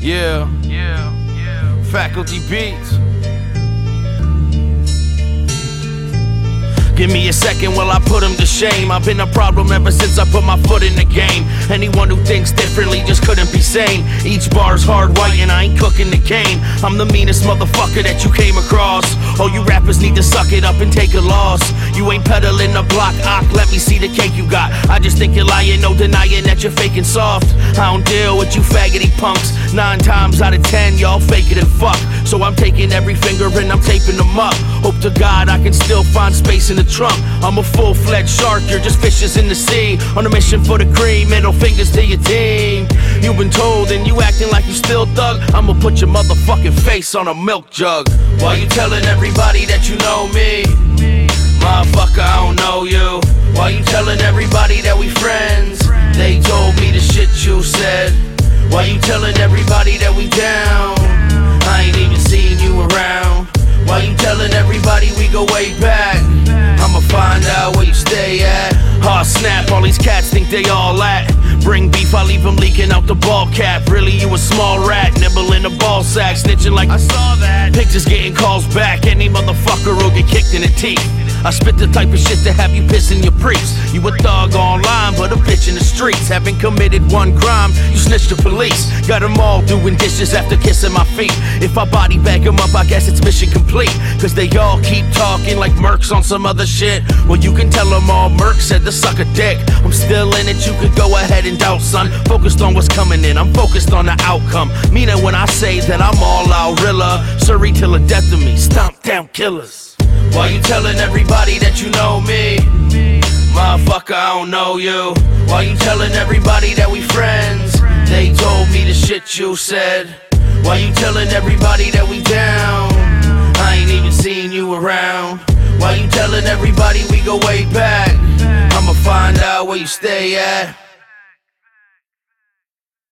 Yeah. Faculty Beats. Give me a second while I put him to shame. I've been a problem ever since I put my foot in the game. Anyone who thinks differently just couldn't be sane. Each bar's hard white and I ain't cooking the cane. I'm the meanest motherfucker that you came across. All you rappers need to suck it up and take a loss. You ain't peddling the block, let me see the cake you got. I just think you're lying, no denying that you're faking soft. I don't deal with you faggoty punks. 9 times out of 10, y'all fake it and fuck. So I'm taking every finger and I'm taping them up. Hope to God I can still find space in the trunk. I'm a full-fledged shark, you're just fishes in the sea. On a mission for the cream, middle fingers to your team. You've been told and you acting like you still thug. I'ma put your motherfucking face on a milk jug. Why you telling everybody that you know me? Motherfucker, I don't know you. Why you telling everybody that we friends? They told me the shit you said. Why you telling everybody that we down? I ain't even seen you around. Why you telling everybody we go way back? I'ma find out where you stay at. Aw snap, all these cats think they all at. Bring beef, I leave them leaking out the ball cap. Really, you a small rat, nibbling a ball sack, snitching like I saw that. Pigs is getting calls back, any motherfucker will get kicked in the teeth. I spit the type of shit to have you pissing your priest. You a thug online, but a bitch in the streets. Haven't committed one crime, you snitched to police. Got them all doing dishes after kissing my feet. If I body bag them up, I guess it's mission complete. Cause they all keep talking like Mercs on some other shit. Well, you can tell them all Merc said to suck a dick. I'm still in it, you could go ahead and doubt, son. Focused on what's coming in, I'm focused on the outcome. Meaning when I say that I'm all out Rilla, Surrey till the death of me, stomp down killers. Why you telling everybody that you know me? Motherfucker, I don't know you. Why you telling everybody that we friends? They told me the shit you said. Why you telling everybody that we down? I ain't even seen you around. Why you telling everybody we go way back? I'ma find out where you stay at.